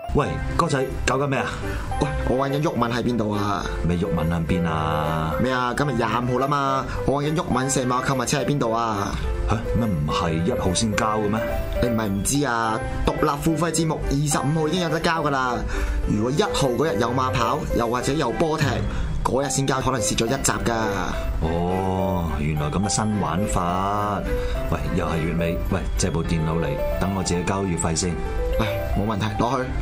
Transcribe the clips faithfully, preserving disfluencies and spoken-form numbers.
喂，哥仔搞緊咩啊？ 喂，我揾緊毓民喺邊度啊？ 咩毓民喺邊啊？ 咩啊？今日廿五號啦嘛，我揾緊毓民射馬購物車喺邊度啊？ 吓，乜唔係一號先交嘅咩？ 你唔係唔知啊？獨立付費節目二十五號已經有得交噶啦。如果一號嗰日有馬跑，又或者有波踢，嗰日先交，可能蝕咗一集噶。 哦，原來咁嘅新玩法。喂，又係月尾，喂，借部電腦嚟，等我自己交月費先。 喂，冇問題，攞去。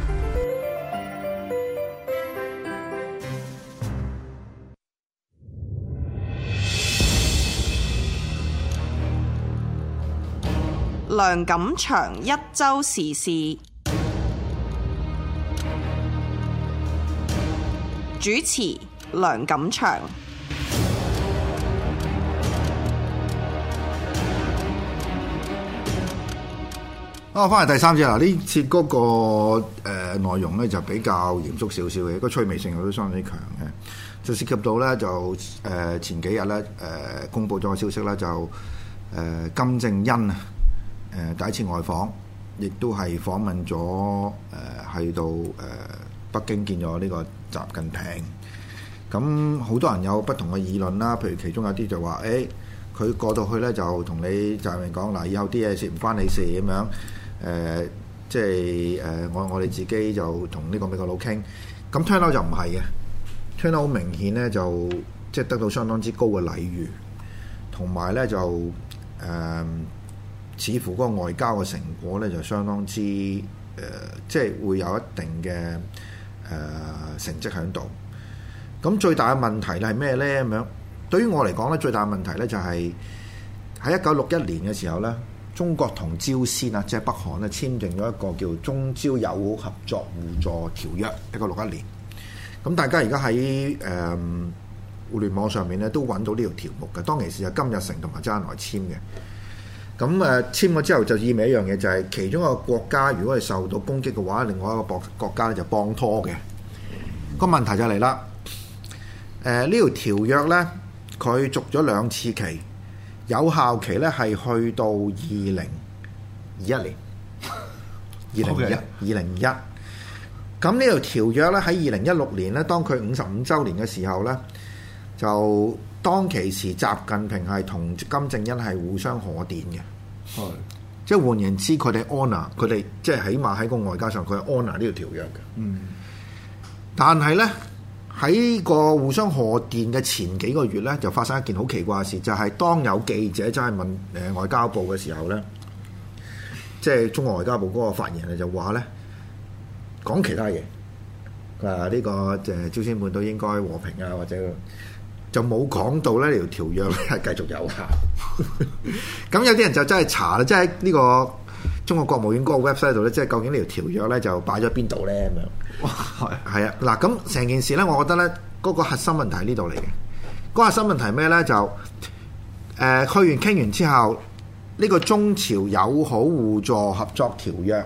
梁錦祥一周時事主持，梁錦祥。 啊，翻嚟第三節啦！呢次嗰、那個誒、呃、內容咧就比較嚴肅少少嘅，個趣味性都相當之強嘅，就涉及到咧就誒、呃、前幾日咧誒公佈咗個消息咧就誒、呃、金正恩啊。誒、呃、第一次外訪，亦都係訪問咗誒去到誒、呃、北京見咗呢個習近平。咁好多人有不同嘅議論啦，譬如其中有啲就話：誒、欸、佢過到去咧就同你習近平講嗱，以後啲嘢事唔關你事咁樣。誒、呃、即係誒、呃、我我哋自己就同呢個美國佬傾。咁 turn out 就唔係嘅 turn out 好明顯咧就即係得到相當之高嘅禮遇，同埋咧就誒。呃似乎嗰個外交嘅成果咧，就相當之誒、呃，即係會有一定嘅誒、呃、成績喺度。咁最大嘅問題咧係咩咧？咁樣對於我嚟講咧，最大嘅問題咧就係喺一九六一年嘅時候咧，中國同朝鮮啊，即係北韓咧簽訂咗一個叫中朝友好合作互助條約，一九六一年。咁大家而家喺誒互聯網上面咧都揾到呢條條目嘅，當其時係金日成同埋周恩來簽嘅。咁誒簽咗之後就意味一樣嘢，就係其中一個國家如果係受到攻擊嘅話，另外一個國國家咧就幫拖嘅。個問題就嚟啦。誒呢條條約咧，佢續咗兩次期，有效期咧係去到二零二一年，二零二一二零一。咁呢條條約咧喺二零一六年咧，當佢五十五週年嘅時候咧，就當其時，習近平係同金正恩係互相賀電嘅，係的即係換言之，佢哋 honour 佢哋即係起碼喺個外交上，佢係 honour 呢條條約嘅。嗯，但係咧喺個互相賀電嘅前幾個月咧，就發生一件好奇怪嘅事，就係、是、當有記者真係問誒外交部嘅時候咧，即係中國外交部嗰個發言人就話咧講其他嘢，佢話呢個誒朝鮮半島應該和平啊，或者。就冇講到呢條條約咧係繼續有效。咁有啲人就真係查啦，即係呢個中國國務院嗰個 website 度咧，即係究竟呢條條約咧就擺咗邊度咧咁樣。哇，係啊，嗱咁成件事咧，我覺得咧嗰個核心問題喺呢度嚟嘅。嗰個核心問題咩咧？就誒、呃、去完傾完之後，呢、呢個中朝友好互助合作條約、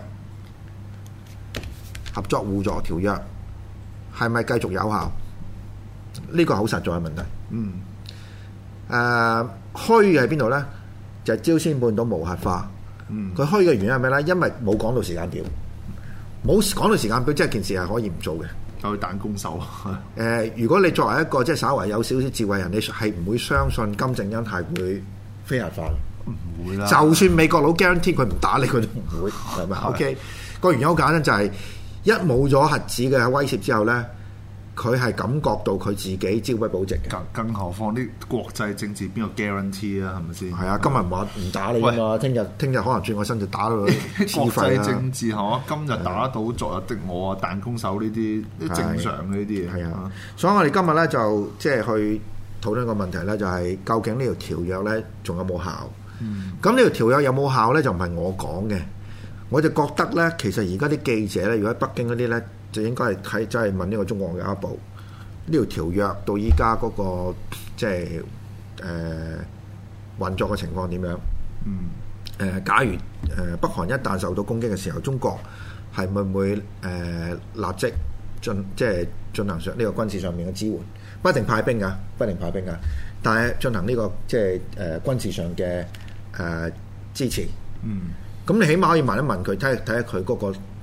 合作互助條約係咪繼續有效？呢個好實在嘅問題。嗯。誒、呃，虛嘅喺邊度咧？就係、是、朝鮮半島無核化。嗯。佢虛嘅原因係咩咧？因為冇講到時間表，冇講到時間表，即係件事係可以唔做嘅。 就去彈弓手。誒、 呃，如果你作為一個即係稍為有少少智慧人，你係唔會相信金正恩係會非核化嘅。 唔會啦。就算美國佬 guarantee 佢唔打你，佢都唔會，係咪？OK。個原因好簡單，就係一冇咗核子嘅威脅之後咧。佢係感覺到佢自己朝不保夕嘅， 更更何況啲國際政治邊個 guarantee 啊？係咪先？ 係啊，今日話唔打你啊嘛，聽日聽日可能轉個身就打到你黐肺啦。 國際政治嚇，今日打到昨日的我啊，彈弓手呢啲正常嘅呢啲嘢。係啊， 所以我哋今日咧就即係去討論個問題咧，就係究竟呢條條約咧仲有冇效？咁呢條條約有冇效咧？就唔係我講嘅，我就覺得咧，其實而家啲記者咧，如果喺北京嗰啲咧。就應該係睇，真係問呢個中國外交部呢條條約到依家嗰個即係誒運作嘅情況點樣？嗯。誒、呃，假如誒、呃、北韓一旦受到攻擊嘅時候，中國係會唔會誒、呃、立即進即係進行上呢個軍事上面嘅支援？不一定派兵㗎，不一定派兵㗎，但係進行呢、這個即係誒、呃、軍事上嘅誒、呃、支持。嗯。咁你起碼可以問一問佢，睇睇下佢嗰個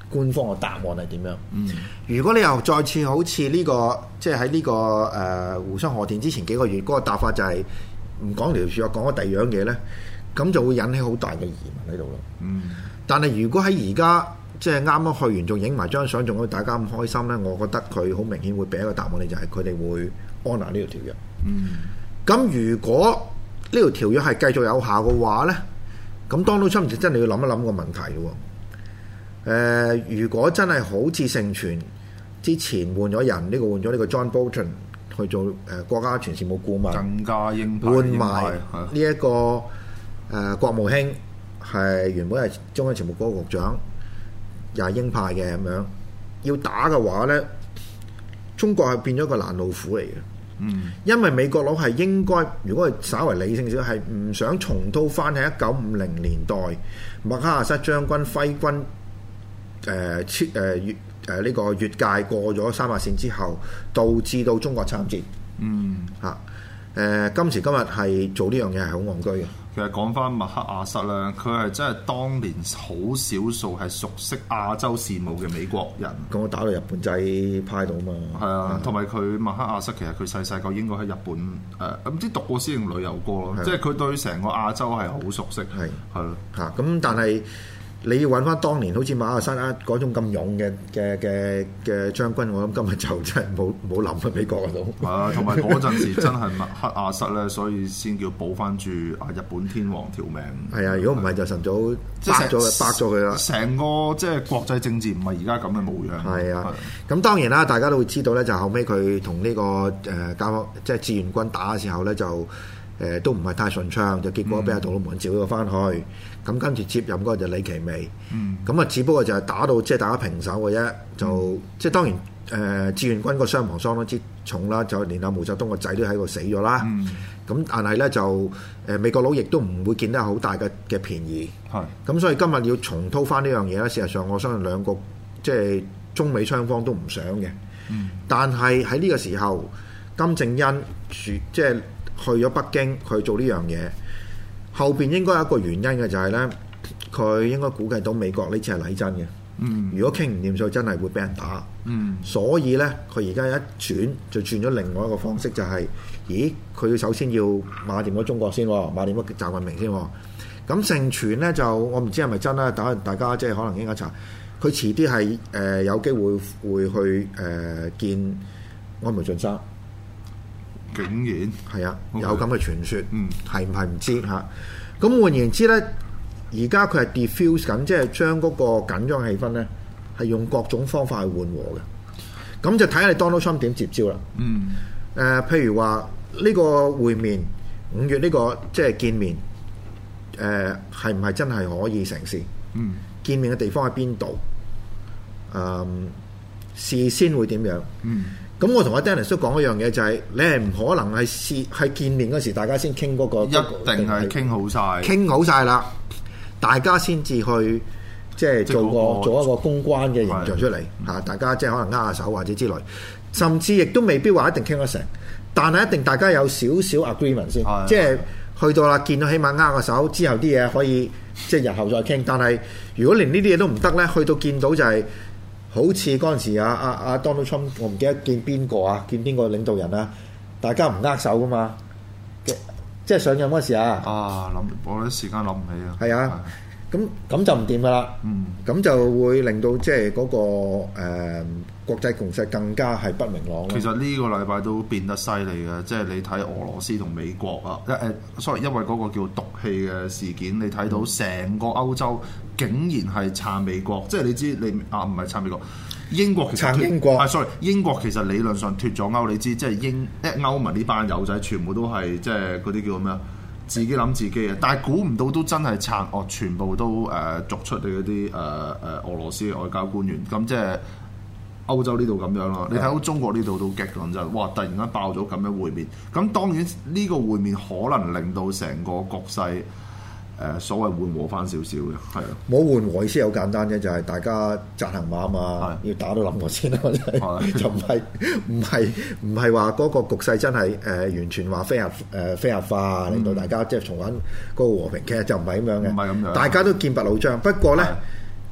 官方嘅答案係點樣。 嗯， 如果你又再次好似呢、這個即係喺呢個誒、呃、互相賀電之前幾個月嗰、那個答法就係唔講條數，講咗第二樣嘢咧，咁就會引起好大嘅疑問喺度咯。 嗯， 但係如果喺而家即係啱啱去完，仲影埋張相，仲可以大家咁開心咧，我覺得佢好明顯會俾一個答案你，就係佢哋會安拿呢條條約。 嗯， 咁如果呢條條約係繼續有效嘅話咧，咁 Donald Trump 就真係要諗一諗個問題咯。誒、呃，如果真係好似盛傳之前換咗人，呢、這個換咗呢個 John Bolton 去做誒、呃、國家安全事務顧問， 更加鷹派， 換埋呢一個誒、呃、國務卿係原本係中央情報局局長，又係鷹派嘅咁樣，要打嘅話咧，中國係變咗個攔路虎嚟嘅。 嗯， 因為美國佬係應該，如果係稍為理性少，係唔想重蹈翻喺一九五零年代麥克阿瑟將軍揮軍誒超誒越誒呢個越界過咗三八線之後，導致到中國參戰。 嗯， 嚇誒、呃，今時今日係做呢樣嘢係好戇居嘅。 其實講翻麥克阿瑟咧，佢係真係當年好少數係熟悉亞洲事務嘅美國人。 咁我打到日本仔派到嘛。 係啊，同埋佢麥克阿瑟其實佢細細個應該喺日本誒，唔、呃、知讀過私營旅遊過咯，即係佢對成個亞洲係好熟悉。係係咯嚇，咁但係你要揾翻當年好似馬亞山啊嗰種咁勇嘅嘅嘅嘅將軍，我諗今日就真係冇冇諗喺美國嗰度。 係啊，同埋嗰陣時真係麥克阿瑟咧，所以先叫保翻住啊日本天皇條命。 係啊，如果唔係就晨早即白咗白咗佢啦。 成個即係國際政治唔係而家咁嘅模樣。 係啊，咁當然啦，大家都會知道咧，就後尾佢同呢個誒交即係志願軍打嘅時候咧，就誒、呃、都唔係太順暢，就結果俾阿杜魯門召咗翻去。咁跟住接任嗰個就李奇微，咁啊、嗯、只不過就係打到即係大家平手嘅啫，就、嗯、即係當然誒、呃、志願軍個傷亡相當之重啦，就連阿毛澤東個仔都喺度死咗啦。咁、嗯、但係咧就誒、呃、美國佬亦都唔會見得好大嘅嘅便宜。係咁是，所以今日要重蹈翻呢樣嘢咧，事實上我相信兩個即係中美雙方都唔想嘅。嗯、但係喺呢個時候，金正恩住即係去咗北京去做呢樣嘢。後邊應該有一個原因嘅就係咧，佢應該估計到美國呢次係禮真嘅。嗯，如果傾唔掂數，真係會俾人打。嗯，所以咧，佢而家一轉就轉咗另外一個方式，就係、是，咦，佢要首先要碼掂咗中國先，碼掂咗習近平先。咁盛傳咧就我唔知係咪真啦，等大家即係可能應該查。佢遲啲係誒有機會會去誒、呃、見安倍晉三。 竟然係啊，okay. 有咁嘅傳說， 嗯，係唔係唔知嚇。咁換言之咧，而家佢係 diffuse 緊，即係將嗰個緊張氣氛咧，係用各種方法去緩和嘅。咁就睇下你 Donald Trump 點接招啦。嗯。誒、呃，譬如話呢個會面，五月呢、呢個即係見面，誒係唔係真係可以成事？嗯。見面嘅地方喺邊度？誒、呃，事先會點樣？嗯。咁我同阿 Dennis 都講一樣嘢，就係、是、你係唔可能係試係見面嗰時，大家先傾嗰個， 一定係傾好晒， 傾好晒啦，大家先至去即係做個、那個、做一個公關嘅形象出嚟嚇，的大家即係可能握下手或者之類，甚至亦都未必話一定傾得成，但係一定大家有少少 agreement 先，的即係去到啦，見到起碼握個手之後啲嘢可以即係日後再傾，但係如果連呢啲嘢都唔得咧，去到見到就係、是。好似嗰陣時啊啊啊 Donald Trump，我唔記得見邊個啊，見邊個領導人啊，大家唔握手噶嘛，即係上任嗰時啊。 啊，諗我啲時間諗唔起啊。 係啊，咁咁就唔掂噶啦。嗯，咁就會令到即係嗰個誒、呃、國際局勢更加係不明朗。 其實呢個禮拜都變得犀利嘅，即係你睇俄羅斯同美國啊，誒、呃、sorry，因為嗰個叫毒氣嘅事件，你睇到成個歐洲。竟然係撐美國，即係你知你啊唔係撐美國，英國其實撐英國啊 sorry， 英國其實理論上脫咗歐，你知即係英一歐盟呢班友仔全部都係即係嗰啲叫咩啊？自己諗自己啊！但係估唔到都真係撐哦，全部都誒逐出嚟嗰啲誒誒俄羅斯嘅外交官員，咁即係歐洲呢度咁樣咯。你睇到中國呢度都激咁就，哇！突然間爆咗咁樣會面，咁當然呢個會面可能令到成個局勢。誒所謂緩和翻少少嘅，係啊， 冇緩和意思好簡單啫，就係、是、大家紮行馬啊嘛，要打到冧我先啦，就唔係唔係唔係話嗰個局勢真係誒、呃、完全話非核誒、呃、非核化，令到大家即係重返嗰個和平，其實就唔係咁樣嘅， 唔係咁樣， 大家都劍拔弩張。不過咧，是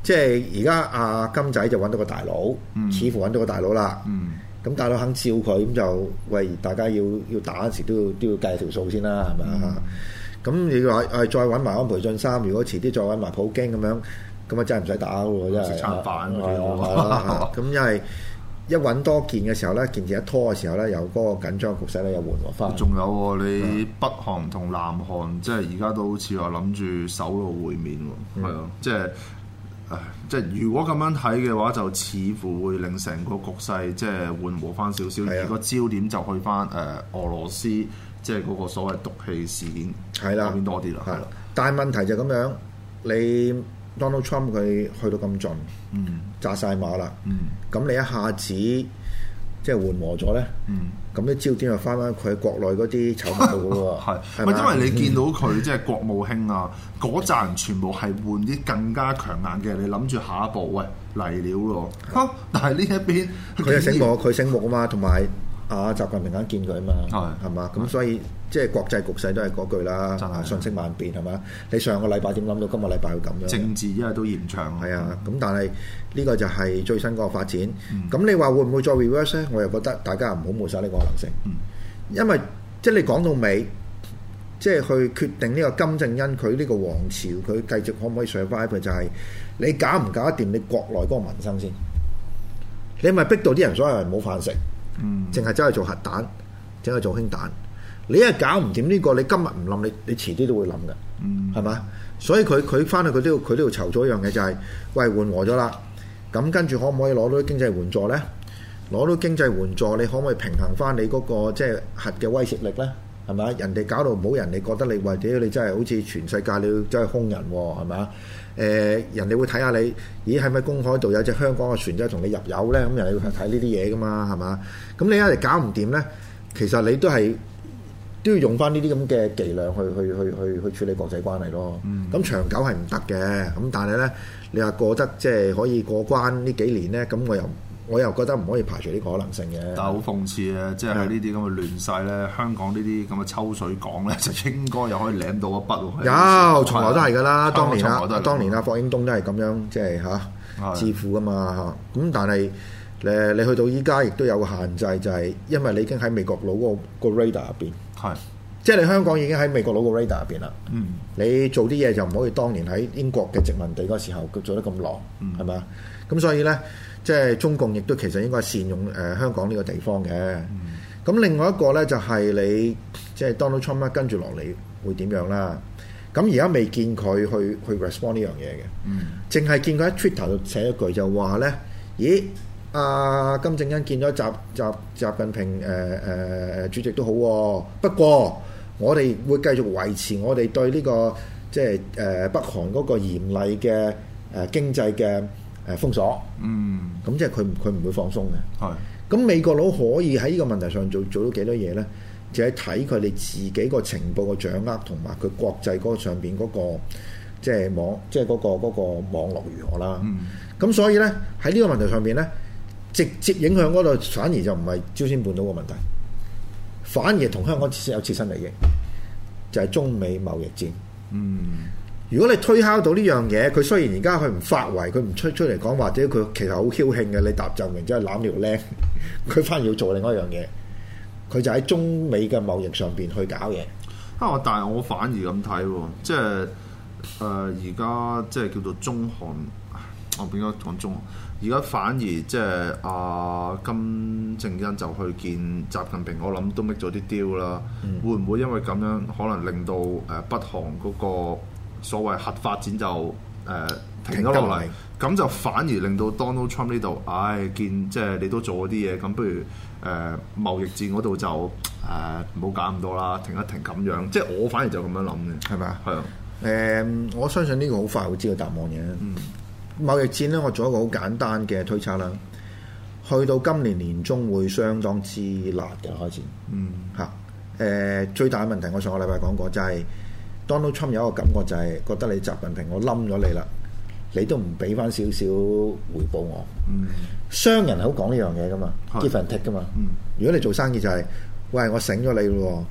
即係而家阿金仔就揾到個大佬， 嗯、 似乎揾到個大佬啦。 嗯， 咁大佬肯照佢，咁就喂大家要要打嗰時都要都要計條數先啦，係咪啊？咁、嗯、你話誒再揾埋安倍晉三，如果遲啲再揾埋普京咁樣，咁啊真係唔使打喎，真係食餐飯嗰啲。咁因為一揾多件嘅時候咧，件事一拖嘅時候咧，有嗰個緊張局勢咧又緩和翻。 仲有喎，你北韓同南韓即係而家都好似話諗住首腦會面喎，係啊、嗯，即係。即係如果咁樣睇嘅話，就似乎會令成個局勢即係緩和翻少少，的而個焦點就去翻誒、呃、俄羅斯，即係嗰個所謂毒氣事件嗰邊多啲啦。係啦， 但係問題就咁樣，你 Donald Trump 佢去到咁盡，嗯，炸晒馬啦，嗯，咁你一下子即係緩和咗咧，嗯，咁啲焦點就翻翻佢國內嗰啲醜聞度嘅喎， 係，唔係因為你見到佢即係國務卿啊，嗰扎人全部係換啲更加強硬嘅，你諗住下一步喂嚟料咯，嚇！但係呢一邊佢係醒目，佢醒目啊嘛，同埋啊習近平啱見佢啊嘛，係係嘛，咁所以即係國際局勢都係嗰句啦，瞬息萬變係嘛？你上個禮拜點諗到今個禮拜會咁樣？ 政治因為都延長， 係啊，咁但係呢個就係最新嗰個發展。咁你話會唔會再 reverse 咧？我又覺得大家唔好抹殺呢個可能性，因為即係你講到尾，即係去決定呢個金正恩佢呢個王朝佢繼續可唔可以 survive，就係你搞唔搞得掂你國內嗰個民生先？你咪逼到啲人所有人冇飯食，淨係走去做核彈，淨係做氫彈。你一搞唔掂呢個，你今日唔冧，你你遲啲都會冧嘅，係嘛、嗯？所以佢佢翻去佢都要佢都要籌咗一樣嘢，就係、是、喂緩和咗啦。咁跟住可唔可以攞到啲經濟援助咧？攞到經濟援助，你可唔可以平衡翻你嗰、那個即係、就是、核嘅威懾力咧？係咪？人哋搞到唔好，人哋覺得你或者你真係好似全世界你要真係兇人喎，係咪啊？誒、呃，人哋會睇下你，咦係咪公海度有隻香港嘅船仔同你入油咧？咁人哋會睇呢啲嘢噶嘛，係嘛？咁你一嚟搞唔掂咧，其實你都係。都要用翻呢啲咁嘅伎倆去去去去去處理國際關係咯。咁、嗯、長久係唔得嘅。咁但係咧，你話過得即係可以過關呢幾年咧，咁我又我又覺得唔可以排除呢個可能性嘅。 但係好諷刺啊！即係喺呢啲咁嘅亂世咧，的香港呢啲咁嘅抽水港咧，就應該又可以舐到一筆喎。 有，從來都係㗎啦。當年啊，當年啊，霍英東都係咁樣，即係嚇致富㗎嘛嚇。咁但係誒，你去到依家亦都有個限制，就係因為你已經喺美國佬嗰個 radar 入邊。係，是即係你香港已經喺美國佬個 radar 入邊啦。嗯，你做啲嘢就唔可以當年喺英國嘅殖民地嗰時候佢做得咁狼，係嘛、嗯？咁所以咧，即係中共亦都其實應該善用誒、呃、香港呢個地方嘅。咁、嗯、另外一個咧就係、是、你即係 Donald Trump 咧跟住落嚟會點樣啦？咁而家未見佢去去 respond 呢樣嘢嘅，淨係、嗯、見佢喺 Twitter 度寫一句就話咧，咦？阿、啊、金正恩見咗習習習近平誒誒、呃、主席都好、哦，不過我哋會繼續維持我哋對呢、這個即係誒、呃、北韓嗰個嚴厲嘅誒、呃、經濟嘅誒封鎖。嗯，咁即係佢佢唔會放鬆嘅。係是，咁美國佬可以喺呢個問題上做做到幾多嘢咧？就係睇佢哋自己個情報嘅掌握，同埋佢國際嗰上邊嗰、那個即係網，即係嗰個嗰、那個網絡如何啦。嗯，咁所以咧喺呢個問題上邊咧。直接影響嗰度，反而就唔係朝鮮半島嘅問題，反而同香港有切身利益，就係、是、中美貿易戰。嗯，如果你推敲到呢樣嘢，佢雖然而家佢唔發圍，佢唔出出嚟講，或者佢其實好僥倖嘅，你搭就明，即係攬條靚，佢反而要做另外一樣嘢，佢就喺中美嘅貿易上邊去搞嘢。 啊，但係我反而咁睇喎，即係誒而家即係叫做中韓，我點解講中韓？而家反而即係阿金正恩就去見習近平，我諗都 make 咗啲 deal 啦。嗯、會唔會因為咁樣可能令到誒北韓嗰個所謂核發展就誒、呃、停咗落嚟？咁就反而令到 Donald Trump 呢度，唉、哎、見即係你都做咗啲嘢，咁不如誒、呃、貿易戰嗰度就誒唔好搞咁多啦，停一停咁樣。即係我反而就咁樣諗嘅，係咪啊？係啊。 誒，我相信呢個好快會知道答案嘅。嗯。貿易戰咧，我做一個好簡單嘅推測啦。去到今年年中會相當之辣嘅開始。嗯，嚇誒、呃，最大嘅問題，我上個禮拜講過，就係、是、Donald Trump 有一個感覺，就係覺得你習近平我冧咗你啦，你都唔俾翻少少回報我。嗯，商人係好講呢樣嘢噶嘛 give and take 噶嘛。嗯，如果你做生意就係、是，喂，我醒咗你咯，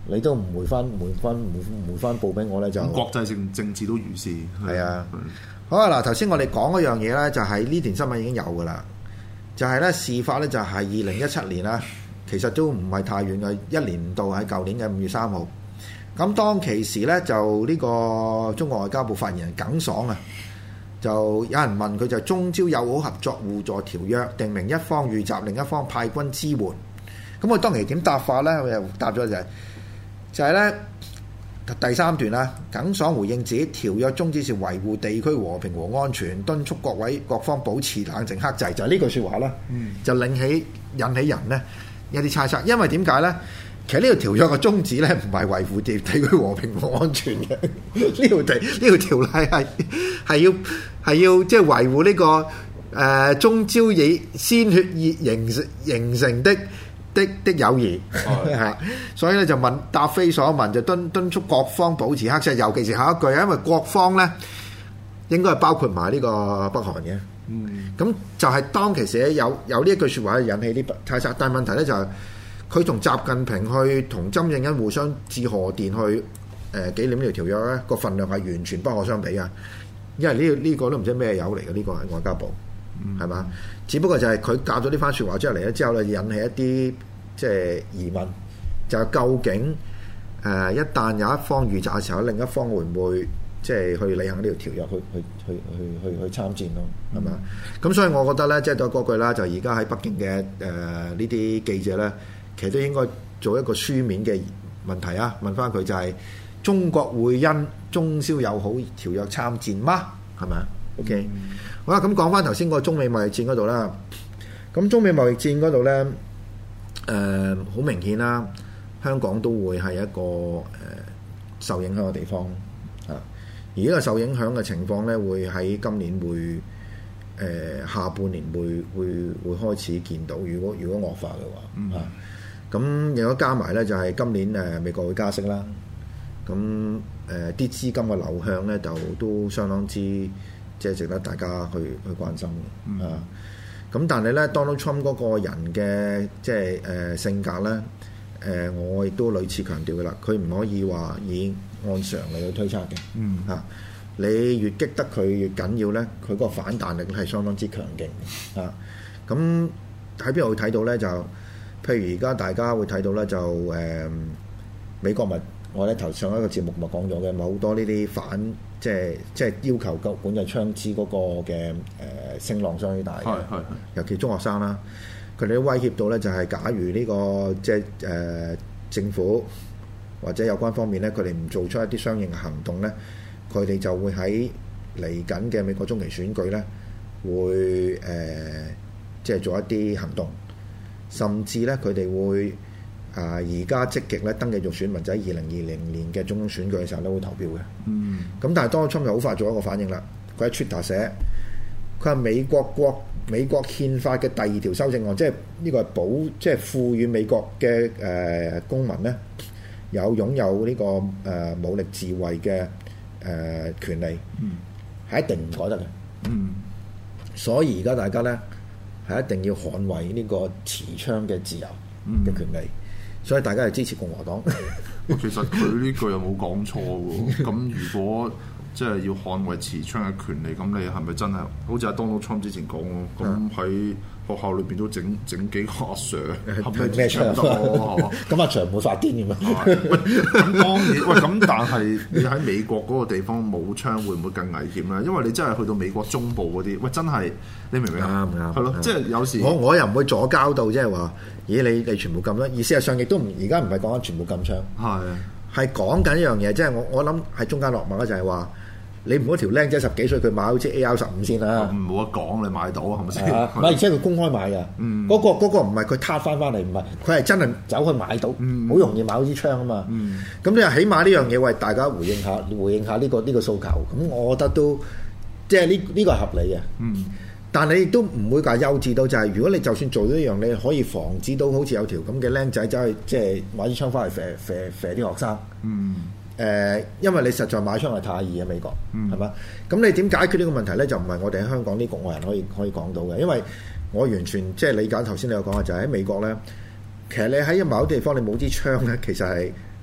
你都唔回翻回翻回回翻報俾我咧就咁國際政政治都如是。 係啊，好啊嗱，頭先我哋講嗰樣嘢咧，就係呢段新聞已經有噶啦，就係咧事發咧就係二零一七年啦，其實都唔係太遠嘅，一年唔到喺舊年嘅五月三號。咁當其時咧就呢個中國外交部發言人耿爽啊，就有人問佢就中朝友好合作互助條約定明一方遇襲，另一方派軍支援。咁我當其點答法咧？佢又答咗就係、是、就係、是、咧第三段啦。耿爽回應自己條約宗旨是維護地區和平和安全，敦促各位各方保持冷靜克制。就係、是、呢句説話啦，嗯、就令起引起人呢一啲猜測。因為點解咧？其實呢條條約嘅宗旨咧唔係維護地地區和平和安全嘅，呢條地呢條條例係係要係要即係維護呢、這個誒、呃、中朝以鮮血熱形成形成的。的的友誼嚇，所以咧就問答非所問，就敦敦促各方保持克制，尤其是下一句，因為各方咧應該係包括埋呢個北韓嘅。嗯，咁就係當其時有有呢一句説話引起啲猜測，但係問題咧就係佢同習近平去同金正恩互相致賀電去誒、呃、紀念呢條條約咧，個份量係完全不可相比啊！因為呢、呢個呢、呢個都唔知咩友嚟嘅，呢、呢個係外交部。係嘛？嗯、只不過就係佢夾咗呢番説話出嚟咧，之後咧引起一啲即係疑問，就係究竟誒、呃、一旦有一方遇襲嘅時候，另一方會唔會即係去履行呢條條約，去去去去去去參戰咯？係嘛？咁、嗯、所以我覺得咧，即係都嗰句啦，就而家喺北京嘅誒呢啲記者咧，其實都應該做一個書面嘅問題啊，問翻佢就係、是、中國會因中朝友好條約參戰嗎？係咪啊？OK。嗯好啦，咁講翻頭先個中美貿易戰嗰度啦。咁中美貿易戰嗰度咧，誒、呃、好明顯啦，香港都會係一個誒、呃、受影響嘅地方啊。而呢個受影響嘅情況咧，會喺今年會誒、呃、下半年會會會開始見到。如果如果惡化嘅話，嗯、啊，咁如果加埋咧，就係、是、今年誒、呃、美國會加息啦。咁誒啲資金嘅流向咧，就都相當之。即係值得大家去去關心嘅、嗯、啊！咁但係咧，Donald Trump 嗰個人嘅即係誒、呃、性格咧，誒、呃、我亦都類似強調嘅啦，佢唔可以話以按常嚟去推測嘅。嗯啊，你越激得佢越緊要咧，佢個反彈力係相當之強勁啊！咁喺邊度會睇到咧？就譬如而家大家會睇到咧，就誒、呃、美國咪我咧頭上一個節目咪講咗嘅，咪好多呢啲反。即係即係要求夠管制槍支嗰個嘅誒、呃、聲浪相當大嘅，尤其中學生啦，佢哋都威脅到咧，就係假如呢、這個即係誒、呃、政府或者有關方面咧，佢哋唔做出一啲相應嘅行動咧，佢哋就會喺嚟緊嘅美國中期選舉咧，會誒、呃、即係做一啲行動，甚至咧佢哋會。啊！而家積極咧登記做選民，就喺二零二零年嘅總統選舉嘅時候咧會投票嘅。嗯。咁但係 Donald Trump 就好快做一個反應啦。佢喺 Twitter 寫，佢係美國國美國憲法嘅第二條修正案，即係呢個係保，即係賦予美國嘅誒、呃、公民咧有擁有呢、這個誒、呃、武力自衛嘅誒、呃、權利。嗯。係一定唔改得嘅。嗯。所以而家大家咧係一定要捍衛呢個持槍嘅自由嘅權利。嗯。所以大家係支持共和黨。 其實佢呢句又冇講錯喎。咁如果即係要捍衛持槍嘅權利，咁你係咪真係好似阿 Donald Trump 之前講咯？咁喺學校裏邊都整整幾個阿 Sir 係咩槍得咯？ 咁阿 Sir 唔會發癲嘅咩？ 咁當然，喂咁但係你喺美國嗰個地方冇槍，會唔會更危險咧？因為你真係去到美國中部嗰啲，喂真係你明唔明啊？啱啱係咯，即係有時我我又唔會左交到，即係話咦你你全部禁啦？而事實上亦都唔而家唔係講緊全部禁槍，係係講緊一樣嘢，即係我我諗係中間落墨咧，就係話。你唔好條僆仔十幾歲佢買好似 A R 十五先啦， 唔好得講你買到係咪先？ 唔係，而且佢公開買嘅，嗰、嗯嗰個嗰、嗰個唔係佢撻翻翻嚟，唔係佢係真係走去買到，好、嗯、容易買到支槍啊嘛。咁、嗯、你話起碼呢樣嘢為大家回應下，回應下呢、呢個呢、呢個訴求，咁我覺得都即係呢呢個係合理嘅。嗯、但你亦都唔會話幼稚到就係、是，如果你就算做咗一樣，你可以防止到好似有條咁嘅僆仔走去即係買支槍翻嚟射射射啲學生。嗯誒、呃，因為你實在買槍係太易啊，美國，係嘛、嗯？咁你點解決呢個問題咧？就唔係我哋喺香港啲局外人可以可以講到嘅，因為我完全即係理解頭先你有講嘅，就係喺美國咧，其實你喺某啲地方你冇支槍咧，其實係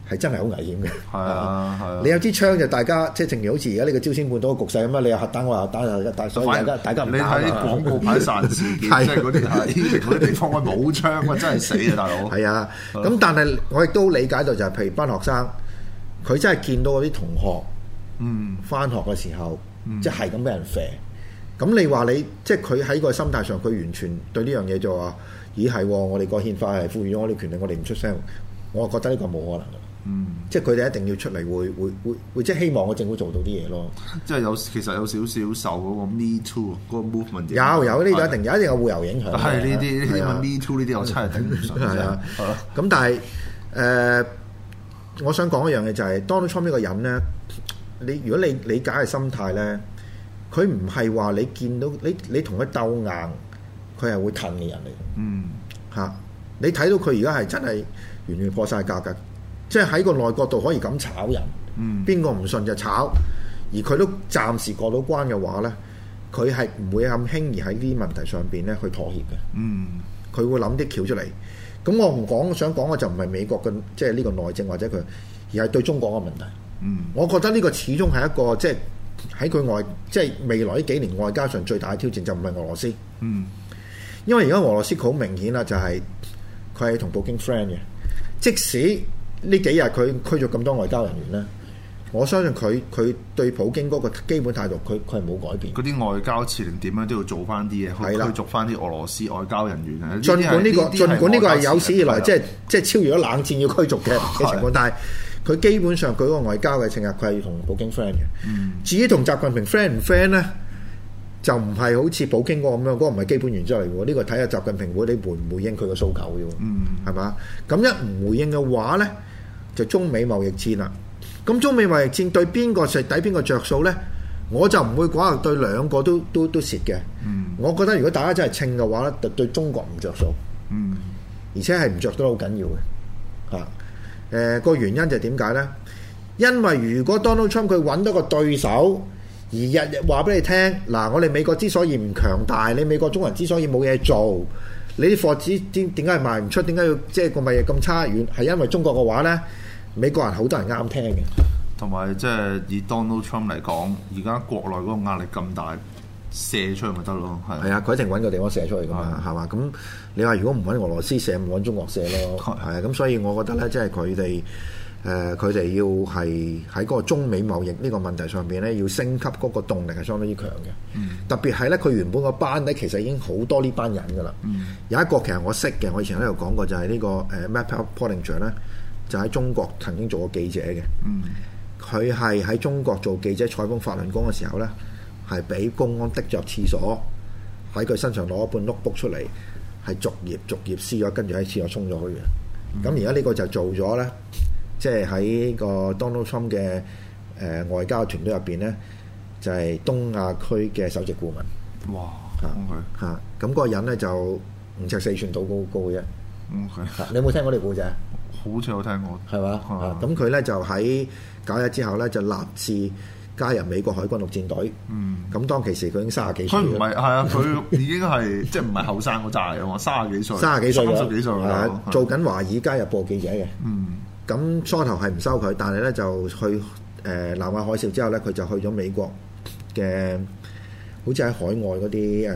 係真係好危險嘅。 係啊係啊， 你有支槍就大家即係正如好似而家呢個朝鮮半島嘅局勢咁啦，你有核彈我又核彈又但所以大家大家唔你睇廣告牌殺人事件，即係嗰啲係嗰啲地方，喂冇槍，喂真係死啊大佬！ 係啊，咁但係我亦都理解到就係、是，譬如班學生，佢真係見到嗰啲同學，嗯，翻學嘅時候，嗯、即係咁俾人射。咁你話你即係佢喺個心態上，佢完全對呢樣嘢就話，咦係我哋個憲法係賦予咗我啲權利，我哋唔出聲，我覺得呢個冇可能嘅。嗯，即係佢哋一定要出嚟，會會會會即係希望個政府做到啲嘢咯。即係有其實有少少受嗰個 Me Too 嗰個 movement 有有呢個一定有一定有會有影響。 係呢啲呢啲 Me Too 呢啲我真係頂唔順。係啊， 咁但係誒、呃，我想講一樣嘢就係 Donald Trump 呢個人咧，你如果你理解嘅心態咧，佢唔係話你見到你你同佢鬥硬，佢係會褪嘅人嚟。嗯，嚇你睇到佢而家係真係完全破晒格㗎。即係喺個內閣度可以咁炒人，邊個唔信就炒，而佢都暫時過到關嘅話咧，佢係唔會咁輕易喺呢啲問題上邊咧去妥協嘅。嗯，佢會諗啲橋出嚟。咁我唔講，想講嘅就唔係美國嘅，即係呢個內政或者佢，而係對中國嘅問題。嗯，我覺得呢個始終係一個即係喺佢外，即係未來呢幾年外交上最大嘅挑戰就唔係俄羅斯。嗯，因為而家俄羅斯好明顯啦，就係佢係同普京 friend 嘅，即使呢幾日佢驅逐咁多外交人員咧，我相信佢佢對普京嗰個基本態度，佢佢係冇改變。 嗰啲外交辭令點樣都要做翻啲嘢，去驅逐翻啲俄羅斯外交人員啊！ 儘管呢、這個儘管呢個係有史以來即係即係超越咗冷戰要驅逐嘅嘅情況，但係佢基本上佢嗰個外交嘅性格，佢係同普京 friend 嘅。嗯、至於同習近平 friend 唔 friend 咧，就唔係好似普京嗰個咁樣，嗰、那個唔係基本原則嚟嘅喎。呢、這個睇下習近平會你回唔回應佢嘅訴求嘅喎，係嘛、嗯？咁一唔回應嘅話咧，就中美貿易戰啦，咁中美貿易戰對邊個蝕底邊個着數咧？我就唔會講話對兩個都都都蝕嘅。嗯，我覺得如果大家真係稱嘅話咧，就對中國唔着數。嗯，而且係唔着得好緊要嘅。嚇、啊，誒、呃、個原因就係點解咧？因為如果 Donald Trump 佢揾到個對手，而日日話俾你聽，嗱，我哋美國之所以唔強大，你美國中國人之所以冇嘢做，你啲貨紙點點解係賣唔出？點解要即係個貿易咁差遠？係因為中國嘅話咧？美國人好多人啱聽嘅， 同埋即係以 Donald Trump 嚟講，而家國內嗰個壓力咁大，射出去咪得咯？係啊， 佢一定揾個地方射出去㗎嘛，係嘛？咁你話如果唔揾俄羅斯射，唔揾中國射咯？係啊，咁所以我覺得咧，即係佢哋誒，佢哋要係喺嗰個中美貿易呢個問題上邊咧，要升級嗰個動力係相當之強嘅。嗯、特別係咧，佢原本個班咧其實已經好多呢班人㗎啦。嗯、有一個其實我識嘅，我以前喺度講過就係呢、呢個誒 Matt Pottinger 咧。就喺中國曾經做過記者嘅，佢係喺中國做記者採訪法輪功嘅時候咧，係俾公安滴咗入廁所，喺佢身上攞一本 notebook 出嚟，係逐頁逐頁撕咗，跟住喺廁所沖咗去嘅。咁而家呢個就做咗咧，即係喺個 Donald Trump 嘅誒、呃、外交團隊入邊咧，就係、是、東亞區嘅首席顧問。哇！嚇嚇、啊，咁嗰、啊、個人咧就五尺四寸到高高嘅啫。Okay. 你有冇聽過呢個故仔？ 好似有聽過， 係嘛吧？咁佢咧就喺九日之後咧就立志加入美國海軍陸戰隊。嗯，咁當其時佢已經三十幾歲。 佢唔係係啊，佢已經係即係唔係後生嗰扎嚟啊嘛，三十幾歲， 三十幾歲， 三十幾歲啦， 做緊華爾街日報記者嘅。嗯，咁初頭係唔收佢，但係咧就去誒、呃、南亞海嘯之後咧，佢就去咗美國嘅，好似喺海外嗰啲誒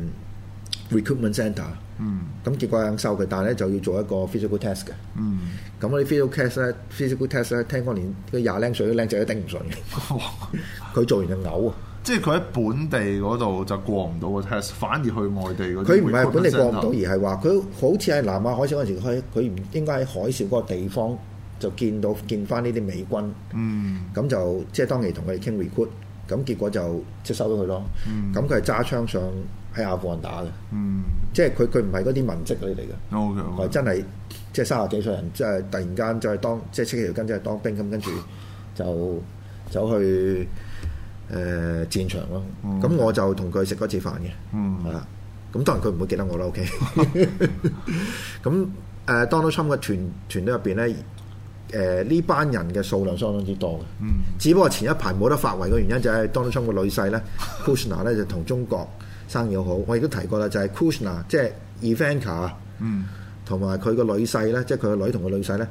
recruitment centre。嗯，咁結果肯收佢，但係咧就要做一個 physical test 嘅。嗯，咁嗰啲 physical test 咧，physical test 咧，聽講連啲廿零歲啲僆仔都頂唔順嘅。佢做完就嘔啊！ 即係佢喺本地嗰度就過唔到個 test，反而去外地嗰啲。 佢唔係本地過唔到，而係話佢好似喺南亞海嘯嗰陣時，佢佢唔應該喺海嘯嗰個地方就見到見翻呢啲美軍。嗯，咁就即係當期同佢哋傾 recruit，咁結果就即係收咗佢咯。嗯，咁佢係揸槍上喺阿富汗打嘅。嗯。即係佢佢唔係嗰啲文職嗰啲嚟嘅，係、okay, okay. 真係即係三十幾歲人，即係突然間就係當即係戚起條筋，即係當兵咁，跟住就走去誒、呃、戰場咯。咁、嗯、我就同佢食嗰次飯嘅，係啦、嗯。咁當然佢唔會記得我啦。OK。咁誒、呃、Donald Trump 嘅團團隊入邊咧，誒、呃、呢班人嘅數量相當之多嘅。嗯。只不過前一排冇得發圍嘅原因就係 Donald Trump 嘅女婿咧 Kushner 咧就同中國生意好，我亦都提過啦，就係、是、Kushner 即係 Ivanka，嗯，同埋佢個女婿咧，即係佢個女同個女婿咧，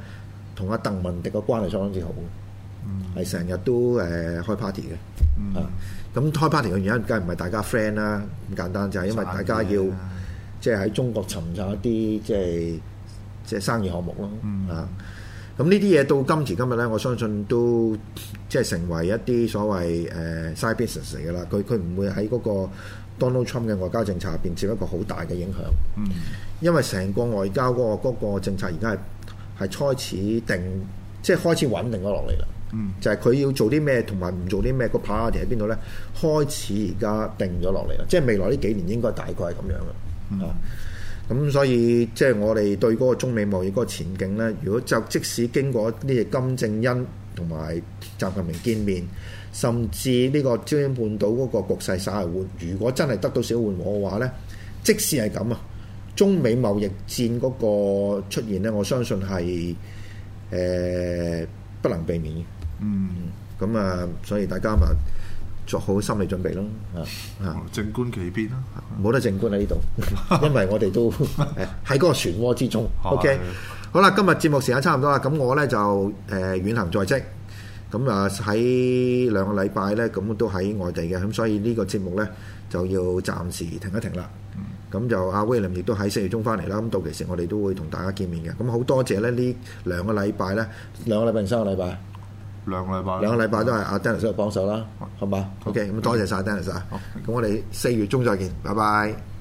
同阿鄧文迪個關係相當之好嘅，係成日都誒、呃、開 party 嘅。 嗯、 啊，咁開 party 嘅原因梗係唔係大家 friend 啦，咁簡單就係因為大家要即係喺中國尋找一啲即係即係生意項目咯。嗯、啊，咁呢啲嘢到今時今日咧，我相信都即係成為一啲所謂誒、呃、side business 嚟㗎啦。佢佢唔會喺嗰個 Donald Trump 嘅外交政策入邊佔一個好大嘅影響。嗯，因為成個外交嗰、嗰個嗰個政策而家係係開始定，即係開始穩定咗落嚟啦。嗯，就係佢要做啲咩同埋唔做啲咩個 priority 喺邊度咧？開始而家定咗落嚟啦。即係未來呢幾年應該大概係咁樣嘅。嗯、啊，咁所以即係我哋對嗰個中美貿易嗰個前景咧，如果就即使經過呢個金正恩同埋習近平見面，甚至呢個朝鮮半島嗰個局勢稍為緩，如果真係得到少緩和嘅話咧，即使係咁啊，中美貿易戰嗰個出現咧，我相信係誒、呃、不能避免嘅。嗯，咁啊，所以大家咪做好心理準備咯。啊啊， 靜觀其變啦， 冇得靜觀喺呢度，因為我哋都喺嗰個漩渦之中。OK，好啦，今日節目時間差唔多啦，咁我咧就誒、呃、遠行在即，咁啊喺兩個禮拜咧，咁都喺外地嘅，咁所以呢個節目咧就要暫時停一停啦。咁、嗯、就阿 William 亦都喺四月中翻嚟啦，咁到其時我哋都會同大家見面嘅。咁好多謝咧呢兩個禮拜咧，兩個禮拜定三個禮拜？ 兩個禮拜， 兩個禮拜都係阿 Dennis 喺度幫手啦，好嘛？OK，咁多謝晒 Dennis 啊，咁我哋四月中再見，拜拜。